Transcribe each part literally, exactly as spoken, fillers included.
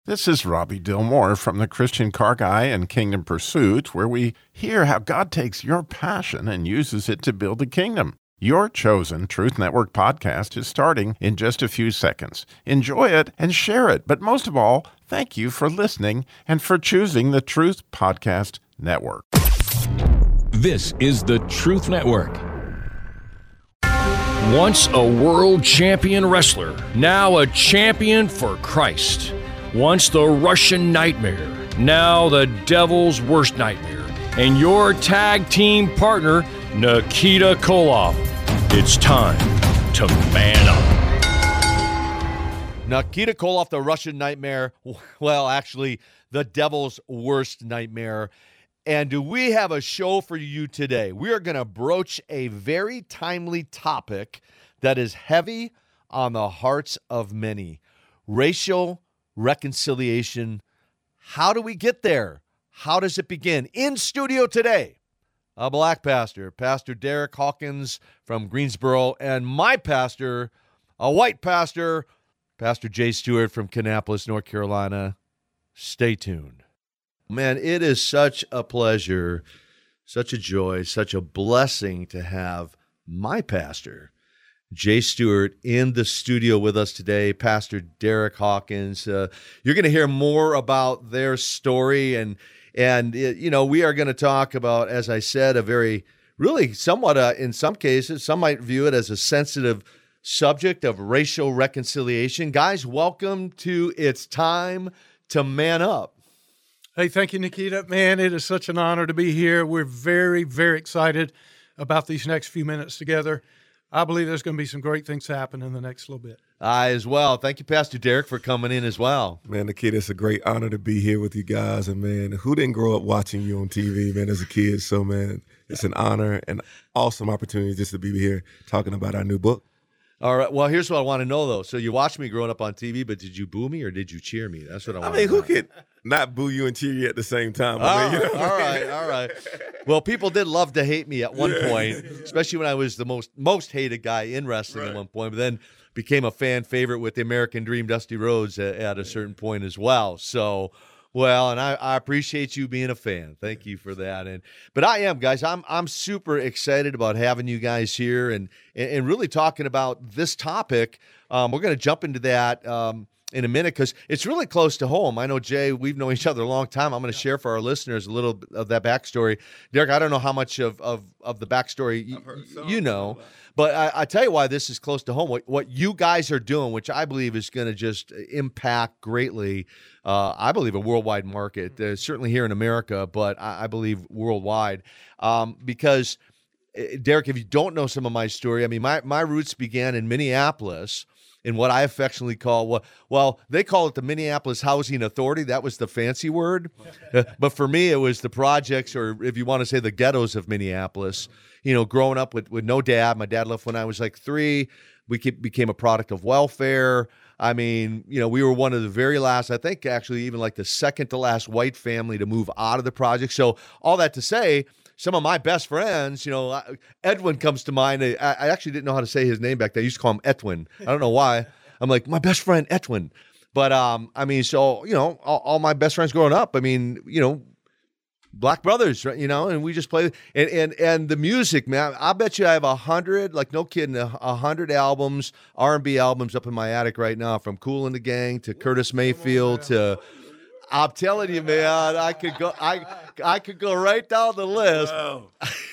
This is Robbie Dillmore from the Christian Car Guy and Kingdom Pursuit, where we hear how God takes your passion and uses it to build a kingdom. Your chosen Truth Network podcast is starting in just a few seconds. Enjoy it and share it. But most of all, thank you for listening and for choosing the Truth Podcast Network. This is the Truth Network. Once a world champion wrestler, now a champion for Christ. Once the Russian nightmare, now the devil's worst nightmare. And your tag team partner, Nikita Koloff. It's time to man up. Nikita Koloff, the Russian nightmare. Well, actually, the devil's worst nightmare. And we have a show for you today. We are going to broach a very timely topic that is heavy on the hearts of many. Racial reconciliation. How do we get there? How does it begin? In studio today, a black pastor, Pastor Derek Hawkins from Greensboro, and my pastor, a white pastor, Pastor Jay Stewart from Kannapolis, North Carolina. Stay tuned. Man, it is such a pleasure, such a joy, such a blessing to have my pastor, Jay Stewart, in the studio with us today. Pastor Derek Hawkins. Uh, you're going to hear more about their story, and and it, you know we are going to talk about, as I said, a very really somewhat uh, in some cases, some might view it as a sensitive subject of racial reconciliation. Guys, welcome to It's Time to Man Up. Hey, thank you, Nikita. Man, it is such an honor to be here. We're very, very excited about these next few minutes together. I believe there's going to be some great things happen in the next little bit. I as well. Thank you, Pastor Derek, for coming in as well. Man, Nikita, it's a great honor to be here with you guys. And, man, who didn't grow up watching you on T V, man, as a kid? So, man, it's an honor and awesome opportunity just to be here talking about our new book. All right. Well, here's what I want to know, though. So you watched me growing up on T V, but did you boo me or did you cheer me? That's what I want I mean, to know. who could not boo you and cheer you at the same time? All, I mean, right, you know all right, all right. Well, people did love to hate me at one Yeah. point, especially when I was the most most hated guy in wrestling Right. at one point, but then became a fan favorite with the American Dream, Dusty Rhodes, at, at a certain point as well. So, well, and I, I appreciate you being a fan. Thank you for that. And but I am, guys. I'm I'm super excited about having you guys here and and really talking about this topic. Um, we're going to jump into that um, in a minute because it's really close to home. I know, Jay, we've known each other a long time. I'm going to share for our listeners a little of that backstory. Derek, I don't know how much of of, of the backstory y- you know, but I, I tell you why this is close to home. What, what you guys are doing, which I believe is going to just impact greatly, uh, I believe, a worldwide market, uh, certainly here in America, but I, I believe worldwide, um, because, uh, Derek, if you don't know some of my story, I mean, my, my roots began in Minneapolis, in what I affectionately call, well, well, they call it the Minneapolis Housing Authority. That was the fancy word. But for me, it was the projects, or if you want to say the ghettos of Minneapolis. You know, growing up with, with no dad. My dad left when I was like three. We became a product of welfare. I mean, you know, we were one of the very last, I think actually even like the second to last white family to move out of the project. So all that to say, some of my best friends, you know, Edwin comes to mind. I, I actually didn't know how to say his name back then. I used to call him Etwin. I don't know why. I'm like, my best friend, Etwin. But, um, I mean, so, you know, all, all my best friends growing up, I mean, you know, black brothers, right? You know, and we just play. And and, and the music, man, I bet you I have a hundred, like no kidding, a, a hundred albums, R and B albums up in my attic right now, from Kool and the Gang to Curtis Mayfield to... I'm telling you, man, I could go. I I could go right down the list. Wow.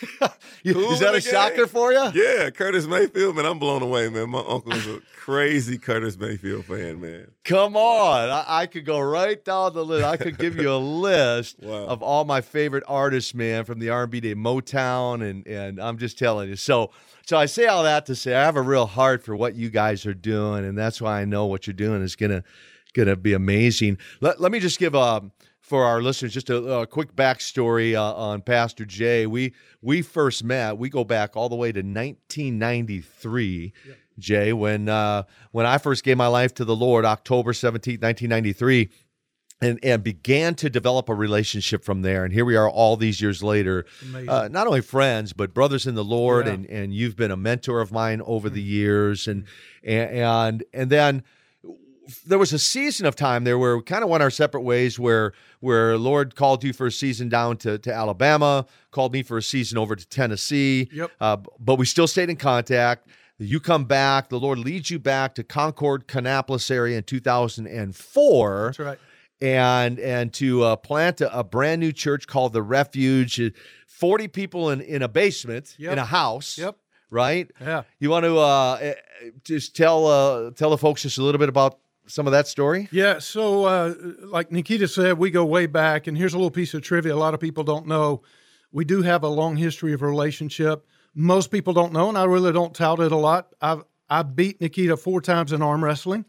You- Is that a shocker for you? Yeah, Curtis Mayfield, man, I'm blown away, man. My uncle is a crazy Curtis Mayfield fan, man. Come on, I, I could go right down the list. I could give you a list Wow. of all my favorite artists, man, from the R and B to Motown, and and I'm just telling you. So so I say all that to say I have a real heart for what you guys are doing, and that's why I know what you're doing is gonna gonna be amazing. Let Let me just give um. for our listeners, just a, a quick backstory uh, on Pastor Jay. We we first met. We go back all the way to nineteen ninety-three, yeah. Jay, when uh, when I first gave my life to the Lord, October seventeenth, nineteen ninety-three, and and began to develop a relationship from there. And here we are, all these years later, uh, not only friends but brothers in the Lord. Yeah. And and you've been a mentor of mine over mm-hmm. the years, and and and then. there was a season of time there where we kind of went our separate ways, where where Lord called you for a season down to, to Alabama, called me for a season over to Tennessee. Yep. Uh, but we still stayed in contact. You come back. The Lord leads you back to Concord, Kannapolis area in two thousand four. That's right. And and to uh, plant a, a brand new church called The Refuge. forty people in, in a basement, Yep. in a house. Yep. Right? Yeah. You want to uh, just tell uh, tell the folks just a little bit about some of that story? Yeah. So, uh, like Nikita said, we go way back. And here's a little piece of trivia a lot of people don't know. We do have a long history of relationship. Most people don't know, and I really don't tout it a lot. I've I beat Nikita four times in arm wrestling.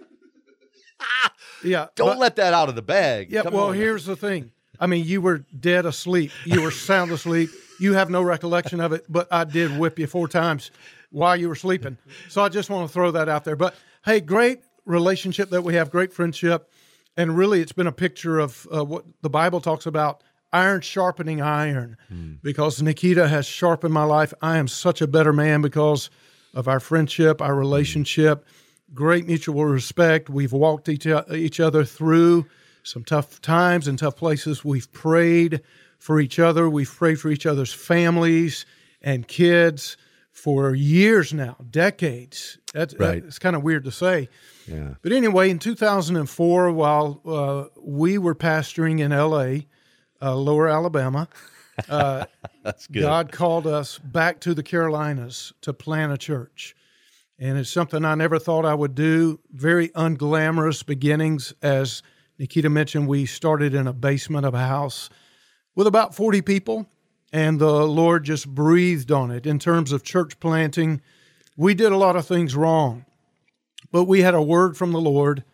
Yeah. Don't but- let that out of the bag. Yeah, Come well, on. here's the thing. I mean, you were dead asleep. You were sound asleep. You have no recollection of it, but I did whip you four times while you were sleeping. So I just want to throw that out there. But, hey, great relationship that we have, great friendship. And really, it's been a picture of uh, what the Bible talks about, iron sharpening iron. Hmm. Because Nikita has sharpened my life. I am such a better man because of our friendship, our relationship, great mutual respect. We've walked each, each other through some tough times and tough places. We've prayed for each other. We've prayed for each other's families and kids for years now, decades. That's, Right. It's kind of weird to say. Yeah. But anyway, in two thousand four, while uh, we were pastoring in L A, uh, Lower Alabama, uh, That's good. God called us back to the Carolinas to plant a church. And it's something I never thought I would do. Very unglamorous beginnings. As Nikita mentioned, we started in a basement of a house with about forty people, and the Lord just breathed on it. In terms of church planting, we did a lot of things wrong, but we had a word from the Lord.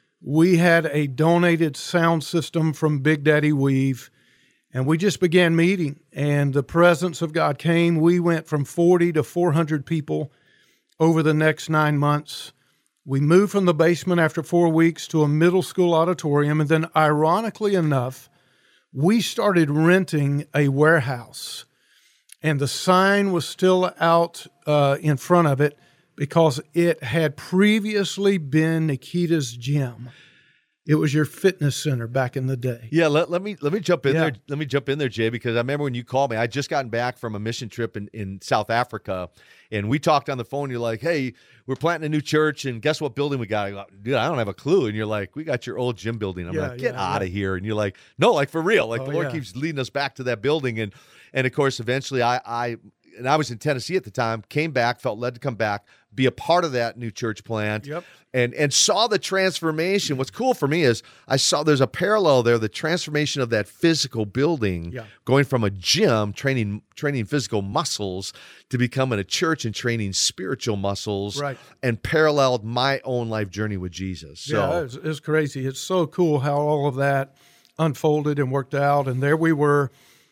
We had a donated sound system from Big Daddy Weave, and we just began meeting, and the presence of God came. We went from forty to four hundred people over the next nine months. We moved from the basement after four weeks to a middle school auditorium, and then ironically enough, we started renting a warehouse, and the sign was still out uh, in front of it because it had previously been Nikita's gym. It was your fitness center back in the day. Yeah, let, let me let me jump in Yeah. there. Let me jump in there, Jay, because I remember when you called me. I just gotten back from a mission trip in, in South Africa, and we talked on the phone. You're like, "Hey, we're planting a new church, and guess what building we got?" I go, "Dude, I don't have a clue." And you're like, "We got your old gym building." I'm Yeah, like, "Get yeah, out yeah. of here!" And you're like, "No, like for real. Like Oh, the Lord yeah. keeps leading us back to that building." And and of course, eventually, I I and I was in Tennessee at the time. Came back, felt led to come back, be a part of that new church plant. Yep. And and saw the transformation. What's cool for me is I saw there's a parallel there, the transformation of that physical building, Yeah. going from a gym training training physical muscles to becoming a church and training spiritual muscles, Right. and paralleled my own life journey with Jesus. So Yeah, it's, it's crazy. It's so cool how all of that unfolded and worked out. And there we were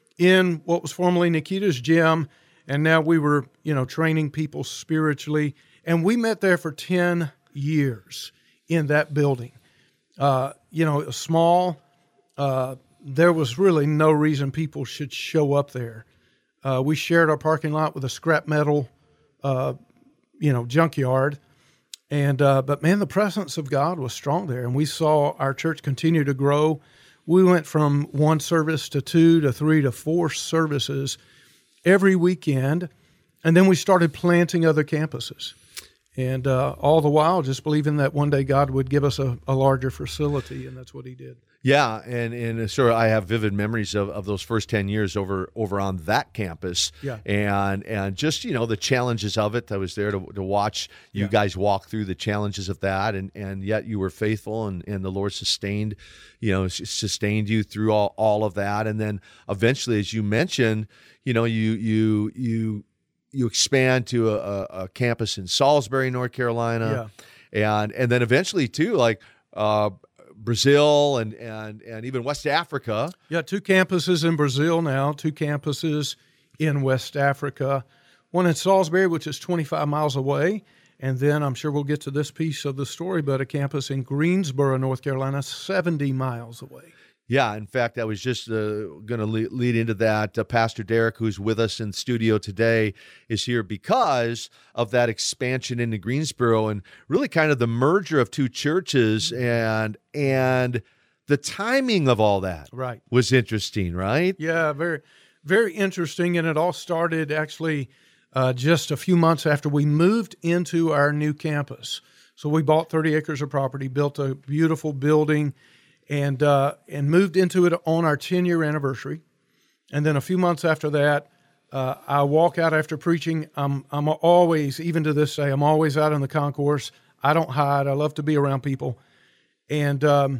in what was formerly Nikita's gym, and now we were, you know, training people spiritually. And we met there for ten years in that building. Uh, you know, it was small. Uh, there was really no reason people should show up there. Uh, we shared our parking lot with a scrap metal, uh, you know, junkyard. And uh, but man, the presence of God was strong there, and we saw our church continue to grow. We went from one service to two to three to four services every weekend, and then we started planting other campuses. And uh, all the while, just believing that one day God would give us a, a larger facility, and that's what He did. yeah, and and sure, I have vivid memories of, of those first ten years over over on that campus. Yeah. and and just you know the challenges of it. I was there to to watch you Yeah. guys walk through the challenges of that, and and yet you were faithful, and and the Lord sustained, you know, s- sustained you through all all of that, and then eventually, as you mentioned, you know, you you you. You expand to a, a, a campus in Salisbury, North Carolina, and and then eventually too, like uh, Brazil and and and even West Africa. Yeah, two campuses in Brazil now, two campuses in West Africa, one in Salisbury, which is twenty-five miles away, and then I'm sure we'll get to this piece of the story, but a campus in Greensboro, North Carolina, seventy miles away. Yeah, in fact, I was just uh, going to le- lead into that. Uh, Pastor Derek, who's with us in studio today, is here because of that expansion into Greensboro and really kind of the merger of two churches and and the timing of all that. Right. Was interesting, right? Yeah, very, very interesting. And it all started actually uh, just a few months after we moved into our new campus. So we bought thirty acres of property, built a beautiful building, and uh, and moved into it on our ten-year anniversary. And then a few months after that, uh, I walk out after preaching. I'm I'm always, even to this day, I'm always out in the concourse. I don't hide. I love to be around people. And um,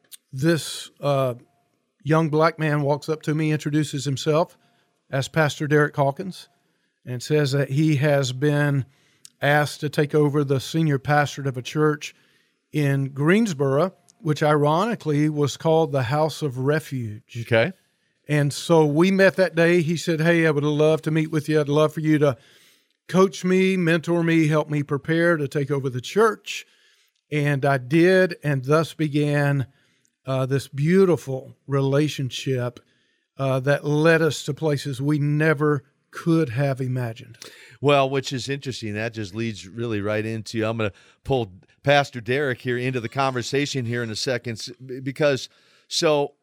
this uh, young black man walks up to me, introduces himself as Pastor Derek Hawkins, and says that he has been asked to take over the senior pastorate of a church in Greensboro, which ironically was called the House of Refuge. Okay. And so we met that day. He said, hey, I would love to meet with you. I'd love for you to coach me, mentor me, help me prepare to take over the church. And I did, and thus began uh, this beautiful relationship uh, that led us to places we never could have imagined. Well, which is interesting. That just leads really right into, I'm going to pull Pastor Derek here into the conversation here in a second, because so,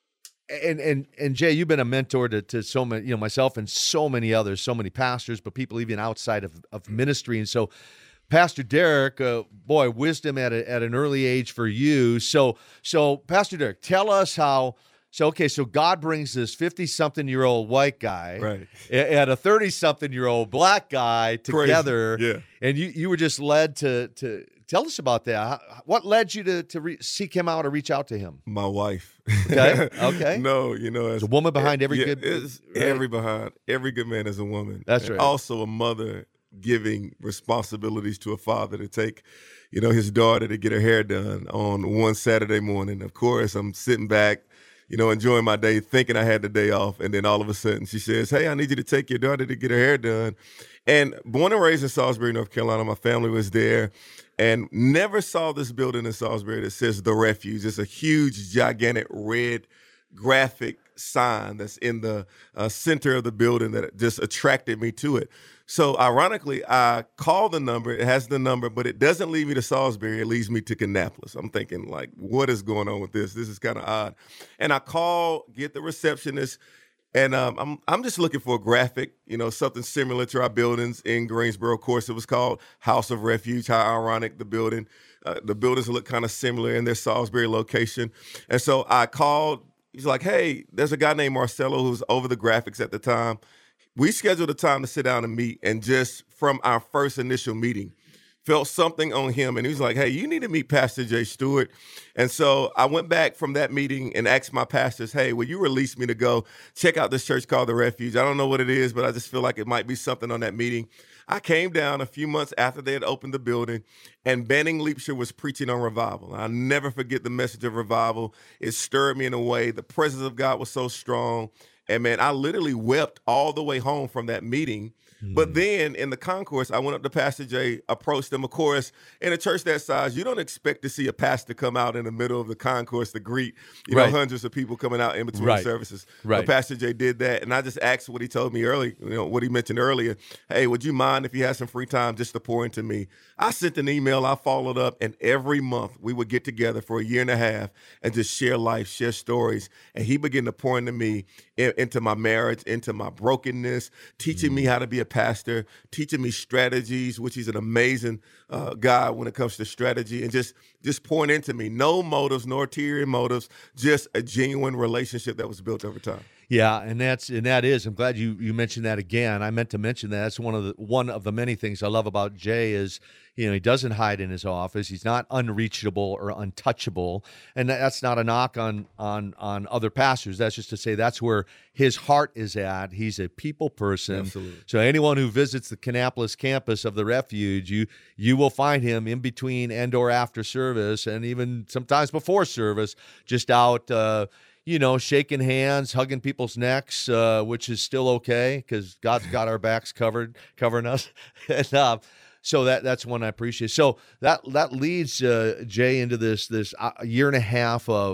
and and and Jay, you've been a mentor to, to so many, you know, myself and so many others, so many pastors, but people even outside of, of ministry. And so Pastor Derek, uh, boy, wisdom at a, at an early age for you. So, so Pastor Derek, tell us how, So, okay, so God brings this fifty-something-year-old white guy Right. and a thirty-something-year-old black guy together, Crazy. Yeah. and you, you were just led to to tell us about that. How, what led you to to re- seek him out or reach out to him? My wife. Okay, okay. No, you know, as The woman behind every yeah, good- it's right. every behind every good man is a woman. That's And right. Also, a mother giving responsibilities to a father to take, you know, his daughter to get her hair done on one Saturday morning. Of course, I'm sitting back, you know, enjoying my day, thinking I had the day off. And then all of a sudden she says, hey, I need you to take your daughter to get her hair done. And born and raised in Salisbury, North Carolina, my family was there and never saw this building in Salisbury that says The Refuge. It's a huge, gigantic red graphic sign that's in the uh, center of the building that just attracted me to it. So ironically, I call the number, it has the number, but it doesn't lead me to Salisbury, it leads me to Kannapolis. I'm thinking like, what is going on with this? This is kind of odd. And I call, get the receptionist, and um, I'm I'm just looking for a graphic, you know, something similar to our buildings in Greensboro. Of course, it was called House of Refuge. How ironic, the building, uh, the buildings look kind of similar in their Salisbury location. And so I called, he's like, hey, there's a guy named Marcelo who's over the graphics at the time. We scheduled a time to sit down and meet, and just from our first initial meeting, felt something on him, and he was like, hey, you need to meet Pastor Jay Stewart. And so I went back from that meeting and asked my pastors, hey, will you release me to go check out this church called The Refuge? I don't know what it is, but I just feel like it might be something on that meeting. I came down a few months after they had opened the building, and Banning Leapshire was preaching on revival. I'll never forget the message of revival. It stirred me in a way. The presence of God was so strong. And man, I literally wept all the way home from that meeting. Mm. But then in the concourse, I went up to Pastor Jay, approached him. Of course, in a church that size, you don't expect to see a pastor come out in the middle of the concourse to greet, you Right. know, hundreds of people coming out in between Right. services. Right. But Pastor Jay did that. And I just asked what he told me early, you know, what he mentioned earlier. Hey, would you mind if you had some free time just to pour into me? I sent an email, I followed up, and every month we would get together for a year and a half and just share life, share stories. And he began to pour into me, in, into my marriage, into my brokenness, teaching me how to be a pastor, teaching me strategies, which he's an amazing uh, guy when it comes to strategy, and just just pouring into me. No motives, no ulterior motives, just a genuine relationship that was built over time. Yeah, and that's and that is. I'm glad you you mentioned that again. I meant to mention that. That's one of the one of the many things I love about Jay is, you know, he doesn't hide in his office. He's not unreachable or untouchable, and that's not a knock on on on other pastors. That's just to say that's where his heart is at. He's a people person. Absolutely. So anyone who visits the Kannapolis campus of the Refuge, you you will find him in between and or after service, and even sometimes before service, just out. Uh, you know, shaking hands, hugging people's necks, uh, which is still okay because God's got our backs covered, covering us. and, uh, so that that's one I appreciate. So that that leads uh, Jay into this this uh, year and a half of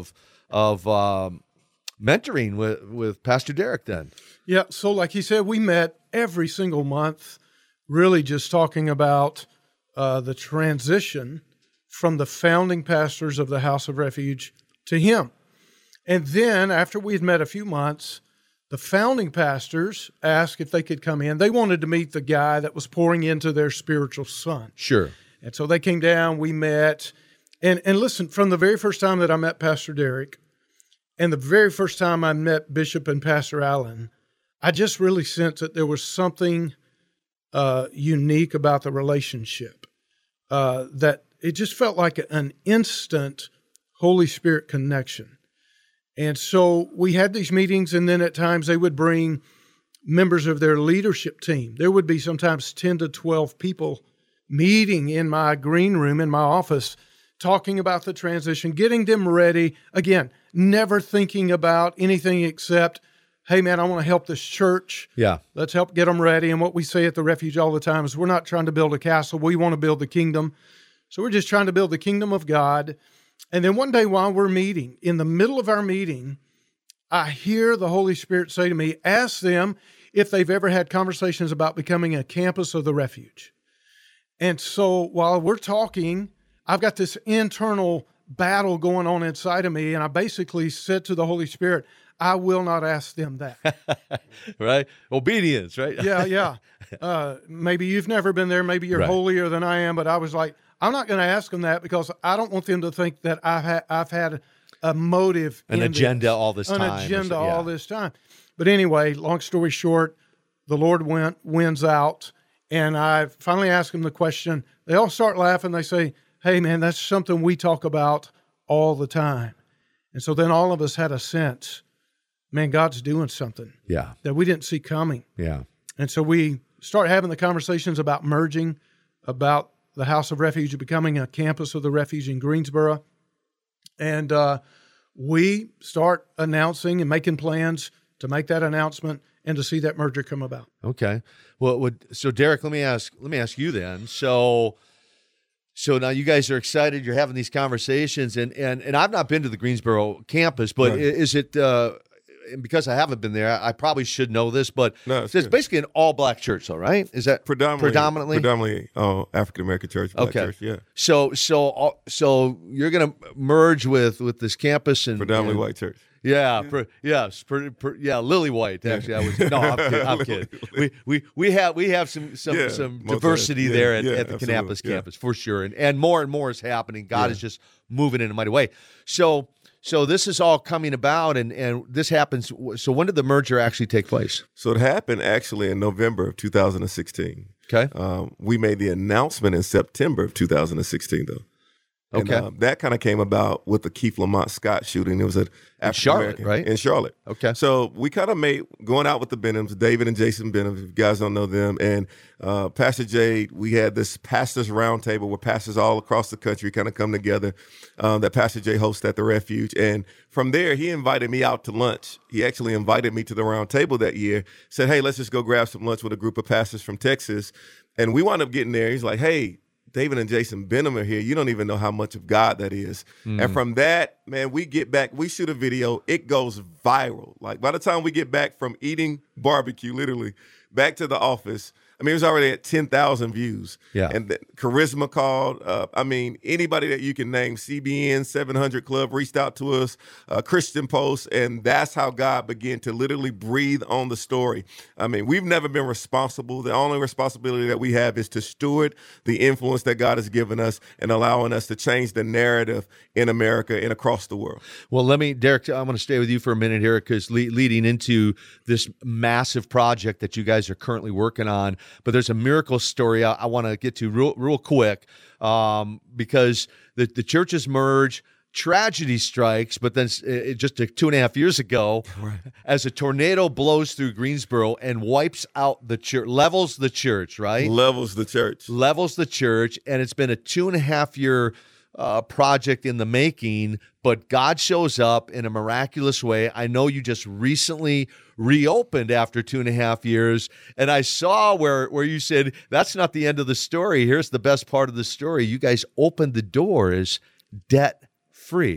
of um, mentoring with, with Pastor Derek then. Yeah, so like he said, we met every single month, really just talking about uh, the transition from the founding pastors of the House of Refuge to him. And then after we had met a few months, the founding pastors asked if they could come in. They wanted to meet the guy that was pouring into their spiritual son. Sure. And so they came down, we met. And, and listen, from the very first time that I met Pastor Derek and the very first time I met Bishop and Pastor Allen, I just really sensed that there was something uh, unique about the relationship, uh, that it just felt like an instant Holy Spirit connection. And so we had these meetings, and then at times they would bring members of their leadership team. There would be sometimes ten to twelve people meeting in my green room, in my office, talking about the transition, getting them ready. Again, never thinking about anything except, hey, man, I want to help this church. Yeah. Let's help get them ready. And what we say at the Refuge all the time is we're not trying to build a castle. We want to build the kingdom. So we're just trying to build the kingdom of God. And then one day while we're meeting, in the middle of our meeting, I hear the Holy Spirit say to me, ask them if they've ever had conversations about becoming a campus of the Refuge. And so while we're talking, I've got this internal battle going on inside of me, and I basically said to the Holy Spirit, I will not ask them that. Right? Obedience, right? yeah, yeah. Uh, maybe you've never been there. Maybe you're Right. holier than I am, but I was like, I'm not going to ask them that because I don't want them to think that I've had, I've had a motive, An in agenda this, all this an time. or agenda so- yeah. all this time. But anyway, long story short, the Lord went wins out, and I finally asked them the question. They all start laughing. They say, hey, man, that's something we talk about all the time. And so then all of us had a sense, man, God's doing something Yeah. that we didn't see coming. Yeah. And so we start having the conversations about merging, about the House of Refuge becoming a campus of the Refuge in Greensboro. And uh, we start announcing and making plans to make that announcement and to see that merger come about. Okay. Well, would, so Derek, let me ask, let me ask you then. So, so now you guys are excited. You're having these conversations, and and and I've not been to the Greensboro campus, but Right. is it? Uh, and because I haven't been there, I probably should know this, but No, it's, it's good. basically an all-black church, though, right? Is that Predominantly, predominantly? predominantly uh, African American church, black Okay. church, yeah. So, so, uh, so you're going to merge with with this campus and Predominantly and- white church. Yeah, per, yes, per, per, yeah, lily white. Actually, I was no, I'm kidding. I'm kidding. We we we have we have some some Yeah, some most of diversity it. Yeah, there at, yeah, at the absolutely, Kannapolis yeah. campus for sure, and and more and more is happening. God Yeah. is just moving in a mighty way. So so this is all coming about, and and this happens. So when did the merger actually take place? So it happened actually in November of two thousand sixteen. Okay, Um, we made the announcement in September of two thousand sixteen, though. And, okay, uh, that kind of came about with the Keith Lamont Scott shooting. It was an African Charlotte, American right? in Charlotte. okay. So we kind of made going out with the Benhams, David and Jason Benham, if you guys don't know them, and uh, Pastor Jade. We had this pastors roundtable where pastors all across the country kind of come together. Um, that Pastor Jay hosts at the Refuge, and from there he invited me out to lunch. He actually invited me to the round table that year. Said, "Hey, let's just go grab some lunch with a group of pastors from Texas," and we wound up getting there. He's like, "Hey, David and Jason Benham are here. You don't even know how much of God that is." Mm. And from that, man, we get back, we shoot a video, it goes viral. Like by the time we get back from eating barbecue, literally, back to the office, I mean, it was already at ten thousand views. Yeah. And the, Charisma called. Uh, I mean, anybody that you can name, C B N, seven hundred Club reached out to us, uh, Christian Post, and that's how God began to literally breathe on the story. I mean, we've never been responsible. The only responsibility that we have is to steward the influence that God has given us and allowing us to change the narrative in America and across the world. Well, let me, Derek, I'm going to stay with you for a minute here because le- leading into this massive project that you guys are currently working on, but there's a miracle story I, I want to get to real, real quick um, because the, the churches merge, tragedy strikes, but then uh, just uh, two and a half years ago, as a tornado blows through Greensboro and wipes out the church, levels the church, right? Levels the church. levels the church, and it's been a two and a half year uh, project in the making, but God shows up in a miraculous way. I know you just recently reopened after two and a half years, and I saw where, where you said, that's not the end of the story. Here's the best part of the story. You guys opened the doors debt free.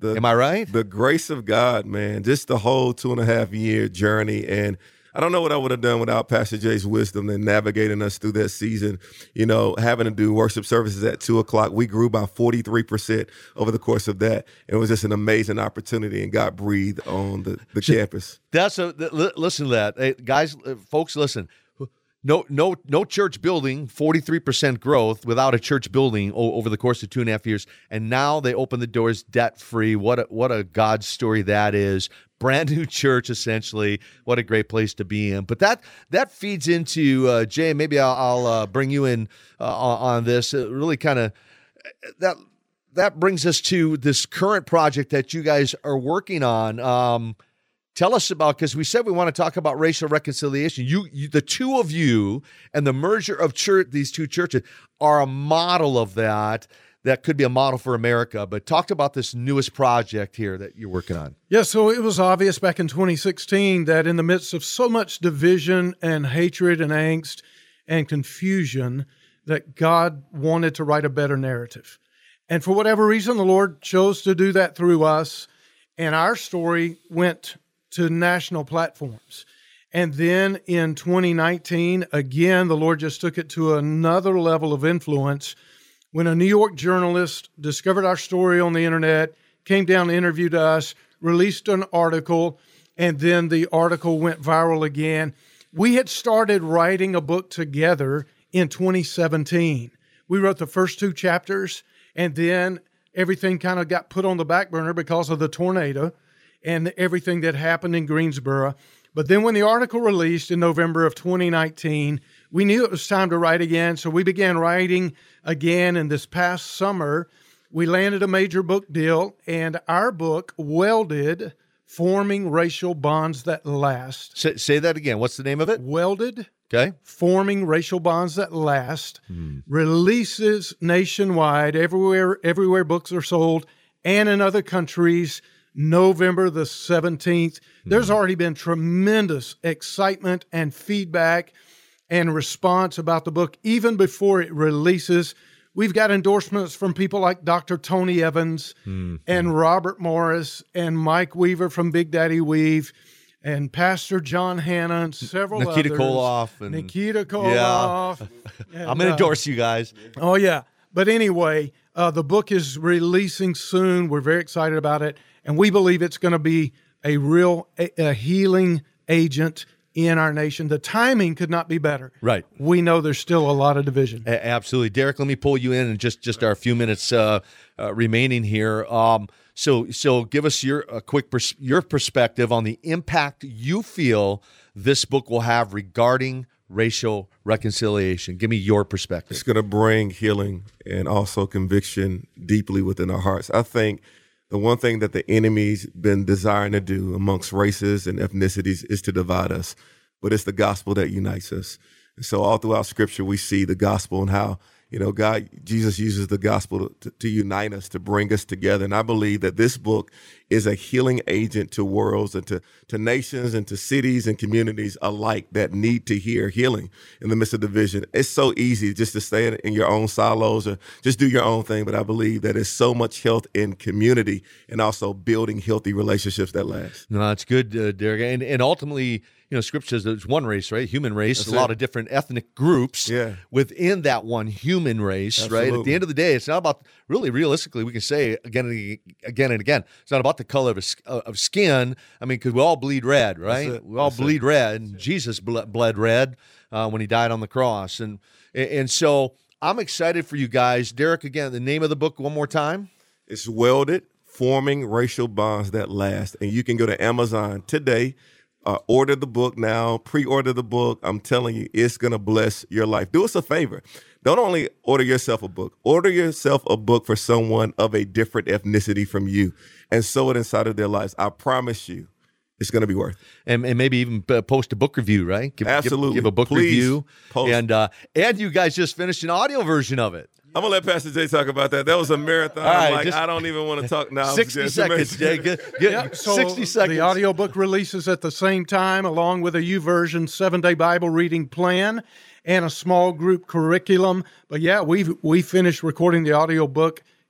The, Am I right? The grace of God, man, just the whole two and a half year journey. And I don't know what I would have done without Pastor Jay's wisdom and navigating us through that season. You know, having to do worship services at two o'clock. We grew by forty-three percent over the course of that. It was just an amazing opportunity, and God breathed on the, the campus. That's a, listen to that. Hey, guys, folks, listen. No, no, no church building, forty-three percent growth without a church building o- over the course of two and a half years. And now they open the doors debt-free. What a, what a God story that is. Brand new church, essentially. What a great place to be in. But that that feeds into, uh, Jay, maybe I'll, I'll uh, bring you in uh, on, on this. Uh, really kind of, that that brings us to this current project that you guys are working on. Um Tell us about, because we said we want to talk about racial reconciliation. You, you the two of you, and the merger of church, these two churches are a model of that. That could be a model for America. But talk about this newest project here that you're working on. Yeah, so it was obvious back in twenty sixteen that in the midst of so much division and hatred and angst and confusion, that God wanted to write a better narrative. And for whatever reason, the Lord chose to do that through us. And our story went to national platforms. And then in twenty nineteen, again, the Lord just took it to another level of influence when a New York journalist discovered our story on the internet, came down, interviewed us, released an article, and then the article went viral again. We had started writing a book together in twenty seventeen. We wrote the first two chapters, and then everything kind of got put on the back burner because of the tornado and everything that happened in Greensboro. But then when the article released in November of twenty nineteen, we knew it was time to write again. So we began writing again. And this past summer, we landed a major book deal, and our book, Welded, Forming Racial Bonds That Last. Say, say that again. What's the name of it? Welded, Okay. Forming Racial Bonds That Last, hmm. releases nationwide, everywhere, everywhere books are sold, and in other countries, November the seventeenth. Mm-hmm. There's already been tremendous excitement and feedback and response about the book even before it releases. We've got endorsements from people like Doctor Tony Evans mm-hmm. and Robert Morris and Mike Weaver from Big Daddy Weave and Pastor John Hanna and several Nikita others. Koloff. And, Nikita Koloff. Yeah. And, I'm going to uh, endorse you guys. Oh, yeah. But anyway, uh, the book is releasing soon. We're very excited about it. And we believe it's going to be a real a, a healing agent in our nation. The timing could not be better. Right. We know there's still a lot of division. A- absolutely. Derek, let me pull you in in just, just our few minutes uh, uh, remaining here. Um, so so give us your a quick pers- your perspective on the impact you feel this book will have regarding racial reconciliation. Give me your perspective. It's going to bring healing and also conviction deeply within our hearts. I think the one thing that the enemy's been desiring to do amongst races and ethnicities is to divide us, but it's the gospel that unites us. And so all throughout Scripture, we see the gospel and how, you know, God, Jesus uses the gospel to, to unite us, to bring us together. And I believe that this book is a healing agent to worlds and to, to nations and to cities and communities alike that need to hear healing in the midst of division. It's so easy just to stay in, in your own silos or just do your own thing. But I believe that there's so much health in community and also building healthy relationships that last. No, that's good, uh, Derek. And, and ultimately, you know, Scripture says there's one race, right? Human race. That's a lot it. of different ethnic groups yeah. within that one human race, Absolutely. right? At the end of the day, it's not about, really, realistically, we can say again and again and again, it's not about the color of, a, of skin. I mean, because we all bleed red, right? We all That's bleed it. red. And Jesus bled red uh, when he died on the cross. And, and so I'm excited for you guys. Derek, again, the name of the book one more time? It's Welded, Forming Racial Bonds That Last. And you can go to Amazon today. Uh, order the book now, pre-order the book. I'm telling you, it's going to bless your life. Do us a favor. Don't only order yourself a book, order yourself a book for someone of a different ethnicity from you and sow it inside of their lives. I promise you, it's going to be worth it. And, and maybe even post a book review, right? Give, Absolutely. Give, give a book Please review. Post. And, uh, and you guys just finished an audio version of it. I'm going to let Pastor Jay talk about that. That was a marathon. Right, like, just, I don't even want to talk now. sixty seconds, Jay. Get, get yeah, so sixty seconds. The audiobook releases at the same time, along with a YouVersion seven-day Bible reading plan and a small group curriculum. But yeah, we we finished recording the audiobook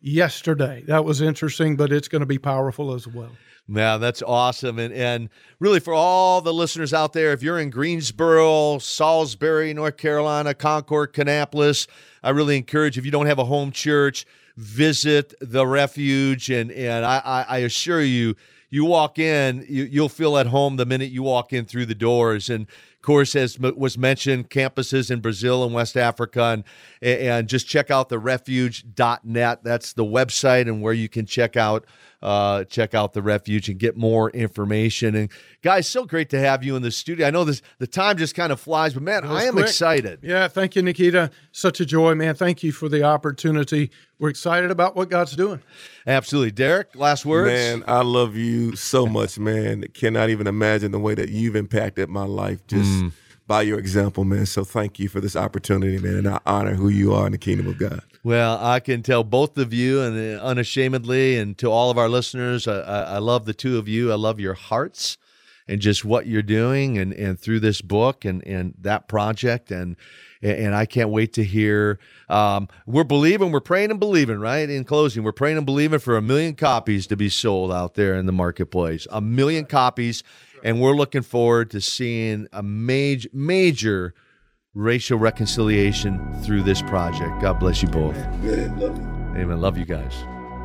yesterday. That was interesting, but it's going to be powerful as well. Man, that's awesome. And and really for all the listeners out there, if you're in Greensboro, Salisbury, North Carolina, Concord, Kannapolis, I really encourage, if you don't have a home church, visit the Refuge. And and I, I, I assure you, you walk in, you, you'll feel at home the minute you walk in through the doors. And of course, as was mentioned, campuses in Brazil and West Africa, and and just check out the refuge dot net. That's the website and where you can check out uh, check out the Refuge and get more information. And guys, so great to have you in the studio. I know this the time just kind of flies, but man, I am quick. excited. Yeah, thank you, Nikita. Such a joy, man. Thank you for the opportunity. We're excited about what God's doing. Absolutely, Derek. Last words, man. I love you so much, man. Cannot even imagine the way that you've impacted my life just mm. by your example, man. So thank you for this opportunity, man, and I honor who you are in the kingdom of God. Well, I can tell both of you, and unashamedly, and to all of our listeners, I, I love the two of you. I love your hearts and just what you're doing, and, and through this book and, and that project, and and I can't wait to hear. Um, we're believing, we're praying and believing, right? In closing, we're praying and believing for a million copies to be sold out there in the marketplace. A million copies, and we're looking forward to seeing a major, major racial reconciliation through this project. God bless you both. Amen. Love you. Amen. Love you guys.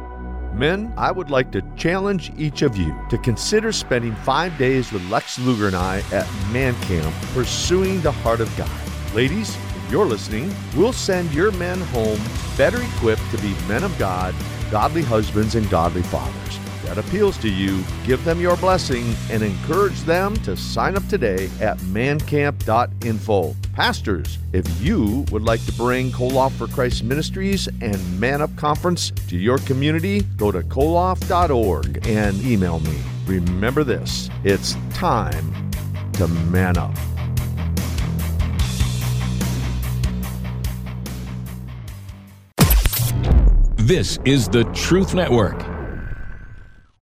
Men, I would like to challenge each of you to consider spending five days with Lex Luger and I at Man Camp, pursuing the heart of God. Ladies, if you're listening, we'll send your men home better equipped to be men of God, godly husbands, and godly fathers. That appeals to you, give them your blessing and encourage them to sign up today at man camp dot info. Pastors, if you would like to bring Koloff for Christ Ministries and Man Up Conference to your community, go to koloff dot org and email me. Remember this, it's time to man up. This is the Truth Network.